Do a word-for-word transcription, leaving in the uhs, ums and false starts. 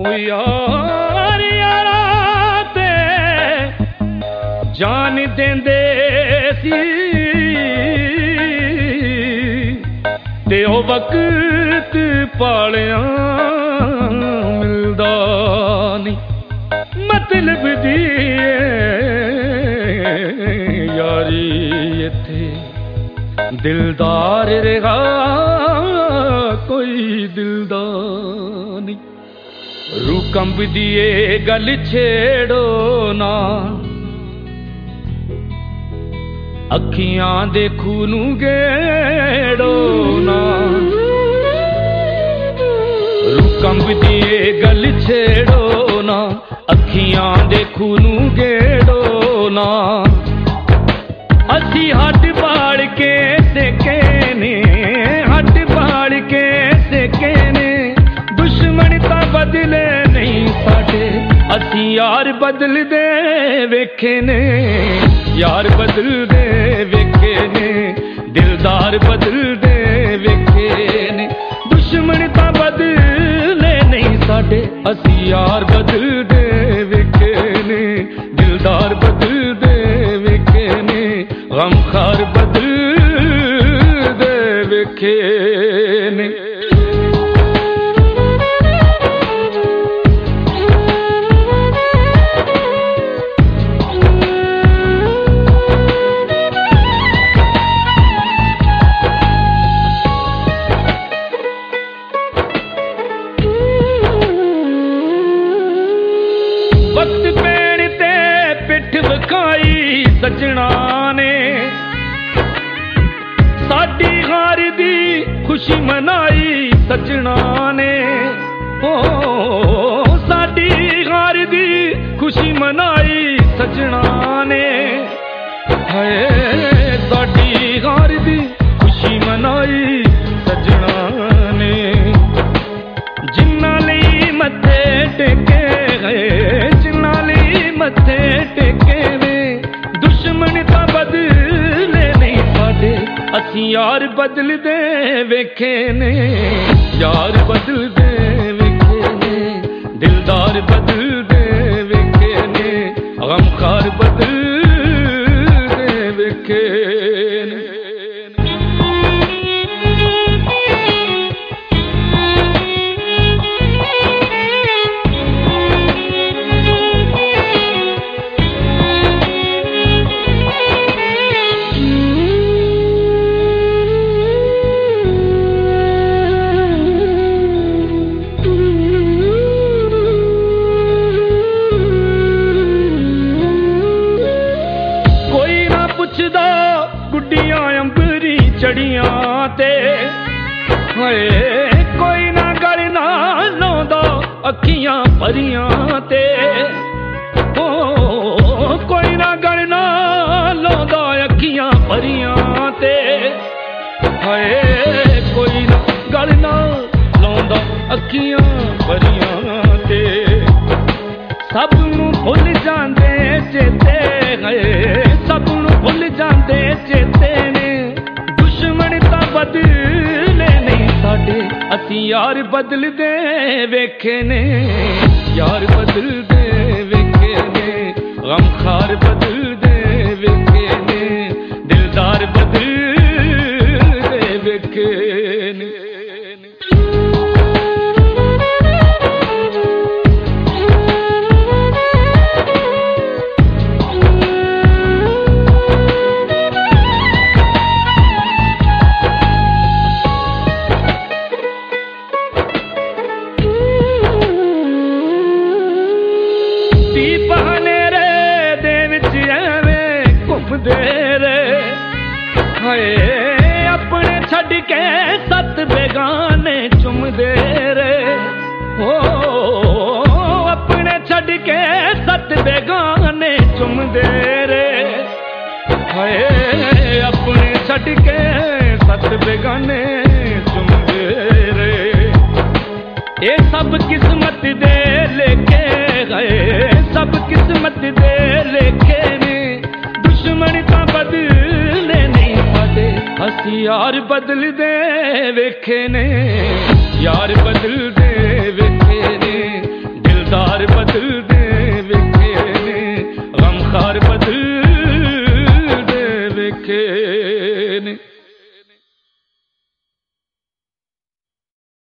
यार यारा ते जान देंदे सी ते ओ वक्त पालिया मिलदा नहीं मतलब दी यारी इत्थे दिलदार रहा कोई दिलदार नहीं रू कंब दिए गल छेड़ो ना अखियां दे खूनू गेड़ो ना रू कंब दिए गल छेड़ो ना अखियां दे खूनू गेड़ो ना असी हट बाड़ के सेके ने हट बाड़ के सेके ने दुश्मन ता बदले नहीं साडे असी यार बदल दे वेखे ने यार बदल दे वेखे ने दिलदार बदल दे वेखे ने दुश्मन ता बदले नहीं साडे असी यार बदल दे वेखे ने दिलदार बदल दे वेखे ने गमखार बदल दे वेखे ने सजना ने साडी हार दी खुशी मनाई सजना ने ओ साडी हार दी खुशी मनाई सजना ने हाय साडी हार दी खुशी मनाई सजना ने जिन्ना लई मत्थे टेके गए जिन्ना लई मत्थे टेके वे दुश्मन ता बदले नहीं साडे असी यार बदल दे वेखे ने यार बदल दे वेखे ने दिलदार बदल दे वेखे ने गमखार बदल दे वेखे ने गुड्डियां अंबरी चढ़ियां ते हाय कोई ना गल ना लाउंदा अखियां भरियां ते ओ कोई ना गल ना लाउंदा अखियां भरियां ते हाय कोई ना गल ना लाउंदा अखियां भरियां ते सब नूं भुल जांदे चेते गए सब नूं भुल जांदे चेते ने दुश्मन ता बदले नहीं साडे असी यार बदल दे वेखे ने यार बदल दे वेखे ने गमखार बदल दे वेखे ने दिलदार बदल दे वेखे ने अपने छड़ के सत बेगाने चुमदे रे ओ अपने छड़ के सत बेगाने चुमदे रे हाय अपने छड़ के सत बेगाने चुमदे रे ये सब किस्मत दे लेके गए सब किस्मत दे लेके ने दुश्मन ता बदले नहीं साडे यार बदल दे वेखे ने यार बदल दे वे